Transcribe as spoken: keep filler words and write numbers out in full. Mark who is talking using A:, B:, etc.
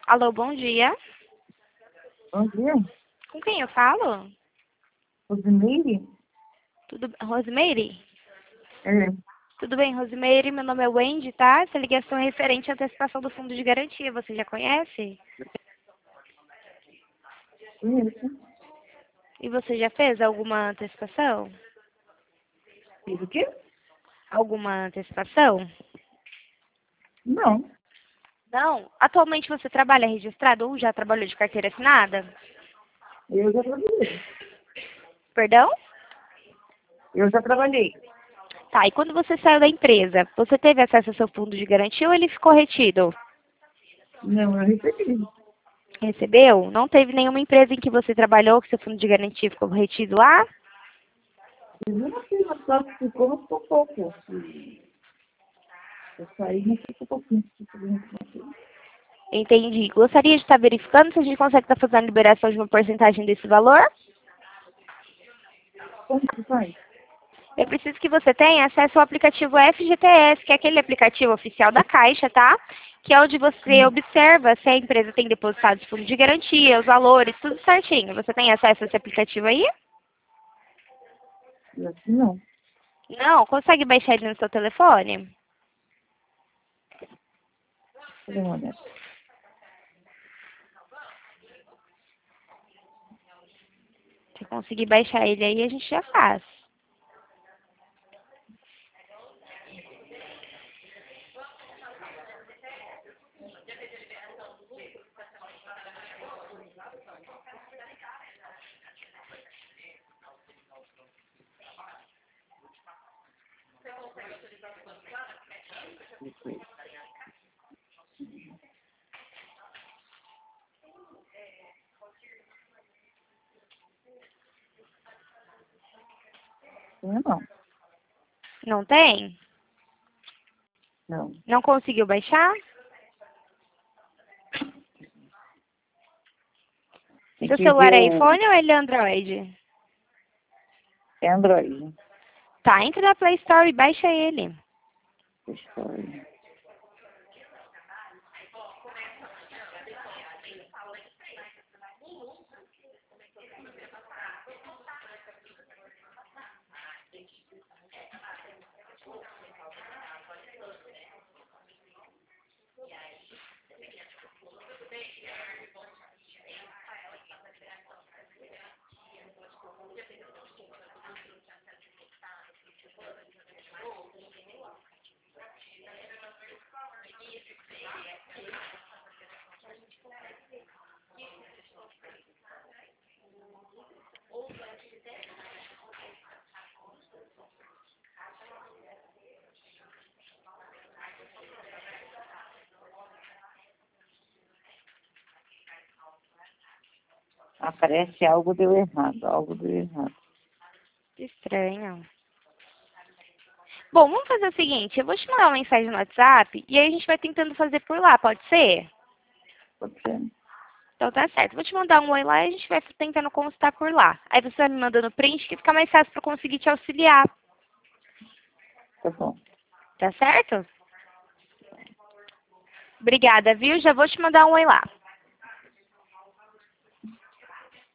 A: Alô, bom dia.
B: Bom dia,
A: Com quem eu falo?
B: Rosimeire?
A: Tudo Rosemary?
B: É,
A: Tudo bem, Rosemary? Meu nome é Wendy, tá? Essa ligação é referente à antecipação do fundo de garantia. Você já conhece?
B: conheço.
A: E você já fez alguma antecipação?
B: Fiz o quê?
A: Alguma antecipação?
B: Não,
A: Não. Atualmente você trabalha registrado ou já trabalhou de carteira assinada?
B: eu já trabalhei.
A: Perdão?
B: Eu já trabalhei.
A: Tá, e quando você saiu da empresa, você teve acesso ao seu fundo de garantia ou ele ficou retido?
B: Não, eu recebi.
A: Recebeu? Não teve nenhuma empresa em que você trabalhou que seu fundo de garantia ficou retido lá?
B: Fiz uma firma só que ficou, mas ficou pouco. Eu saí, mas ficou pouquinho.
A: Entendi. Gostaria de estar verificando se a gente consegue estar fazendo a liberação de uma porcentagem desse valor?
B: Como que faz?
A: Eu preciso que você tenha acesso ao aplicativo F G T S, que é aquele aplicativo oficial da Caixa, tá? Que é onde você
B: Hum,
A: observa se a empresa tem depositado de fundo de garantia, os valores, tudo certinho. Você tem acesso a esse aplicativo aí?
B: eu acho que não.
A: Não? Consegue baixar ele no seu telefone?
B: Deixa eu dar uma olhada.
A: Se conseguir baixar ele aí, a gente já faz.
B: Não, não.
A: Não tem?
B: Não.
A: Não conseguiu baixar?
B: Tem
A: Seu
B: que ver
A: celular é
B: o...
A: iPhone ou ele é Android?
B: É Android.
A: Tá, entra na Play Store e baixa ele.
B: Deixa eu ver. Aparece algo deu errado, algo deu errado.
A: Estranho. Bom, vamos fazer o seguinte, eu vou te mandar uma mensagem no WhatsApp e aí a gente vai tentando fazer por lá, pode ser?
B: Pode ser?
A: Então tá certo. Vou te mandar um oi lá e a gente vai tentando consultar por lá. Aí você vai me mandando print que fica mais fácil para eu conseguir te auxiliar.
B: Tá bom.
A: Tá certo? Obrigada, viu? Já vou te mandar um oi lá.